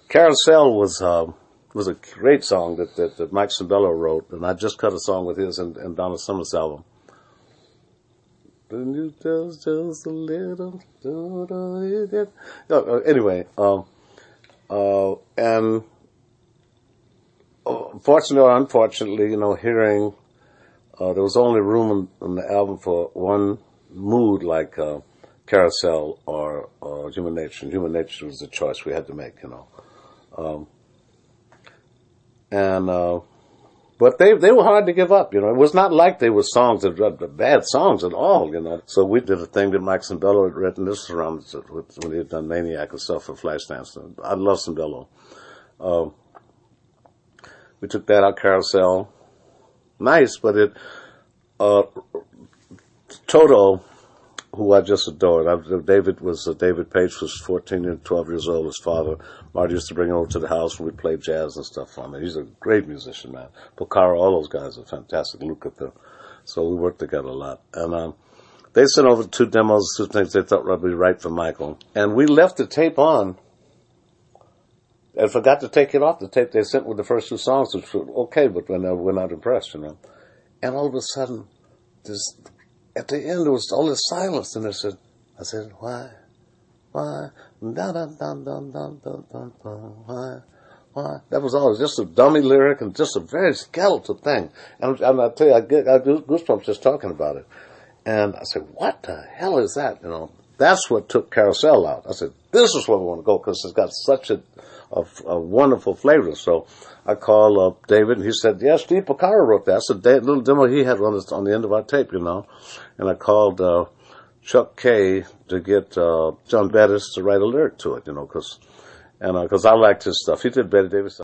Carousel was a great song that Mike Cimbello wrote, and I just cut a song with his and Donna Summer's album. Just a little. Anyway, and fortunately or unfortunately, hearing there was only room in the album for one mood like Carousel or Human Nature. And Human Nature was the choice we had to make, But they were hard to give up, It was not like they were songs that were bad songs at all, So we did a thing that Mike Cimbello had written. This was around when he had done Maniac and stuff for Flashdance. I love Cimbello. We took that out, Carousel. Nice, but Toto, who I just adored. David Page was 14 and 12 years old. His father, Marty, used to bring him over to the house when we played jazz and stuff for him. He's a great musician, man. Porcaro, all those guys are fantastic. Lukather. So we worked together a lot. And they sent over 2 demos, 2 things they thought would be right for Michael. And we left the tape on and forgot to take it off the tape. They sent with the first 2 songs, which were okay, but we're not impressed, And all of a sudden, at the end, there was all this silence, and I said, why, dun, dun, dun, dun, dun, dun, dun, dun, why? That was all. It was just a dummy lyric and just a very skeletal thing. And I tell you, I get goosebumps just talking about it. And I said, what the hell is that? That's what took Carousel out. I said, this is where we want to go, because it's got such a wonderful flavor. So I called up David, and he said, yeah, Steve Porcaro wrote that. That's a little demo he had on the end of our tape, And I called Chuck Kay to get John Bettis to write a lyric to it, because I liked his stuff. He did Betty Davis stuff.